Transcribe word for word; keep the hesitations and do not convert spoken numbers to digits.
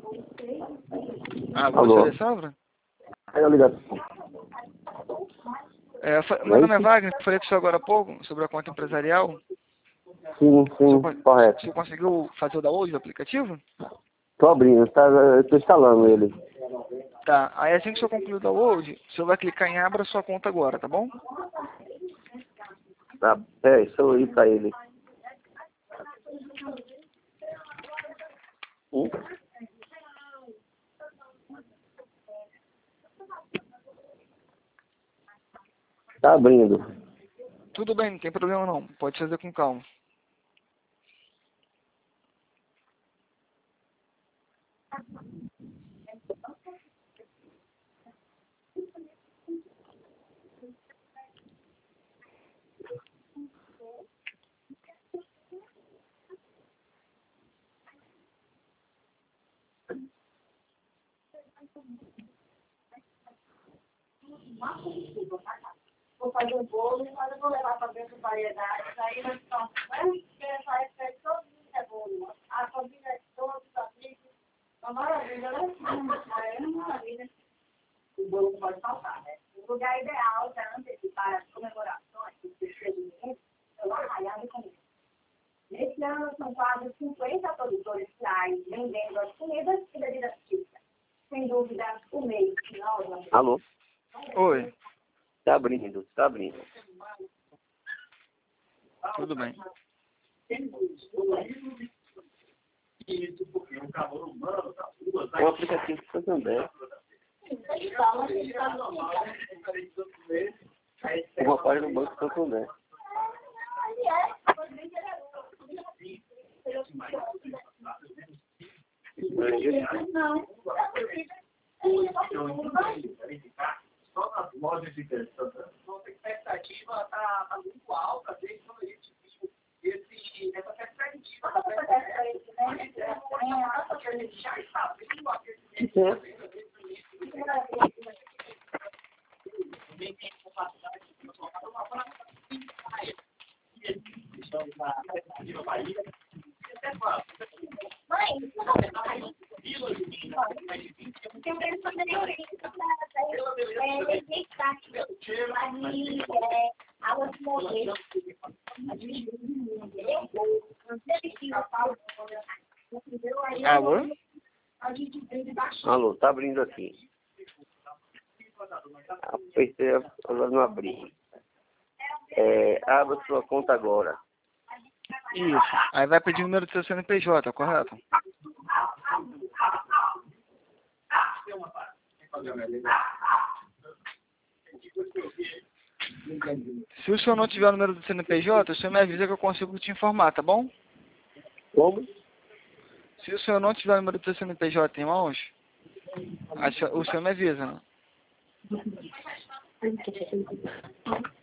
Ah, você, Alô? Alessandro? Aí a ligação. É, meu nome é Wagner, falei com o senhor agora há pouco sobre a conta empresarial. Sim, O sim, senhor, correto. o senhor conseguiu fazer o download do aplicativo? Tô abrindo, tá, eu tô instalando ele. Tá, aí assim que o senhor concluir o download, o senhor vai clicar em abra sua conta agora, tá bom? Tá, é, deixa eu ir pra ele. Hum? Tá abrindo. Tudo bem, não tem problema não, pode fazer com calma. Vou fazer um bolo, mas eu vou levar para dentro variedades. Aí nós estamos, né? Porque essa época é todo mundo é bolo. A família é toda, os amigos. Uma maravilha, né? É uma maravilha. O bolo não pode faltar, né? O lugar ideal para antecipar as comemorações dos experimentos é o Arraial de Comida. Nesse ano são quase cinquenta produtores rurais vendendo as comidas e bebidas típicas. Sem dúvida, o mês que nós vamos... Alô? Oi, Tá abrindo, tá abrindo. tudo bem. É um aplicativo do Santander. Uma página do Banco Santander. Não. Só nas lojas de Santander. Nossa expectativa está tá muito alta desde quando a gente viu esse, essa perspectiva. Essa que a gente já está vendo aquecimento. Alô? Alô, tá abrindo aqui. Apertei, agora não abri. É, abra sua conta agora. Isso, aí vai pedir o número do seu C N P J, correto? Se o senhor não tiver o número do C N P J, o senhor me avisa que eu consigo te informar, tá bom? Como? Se o senhor não tiver o número do seu C N P J em mãos, o senhor me avisa, né?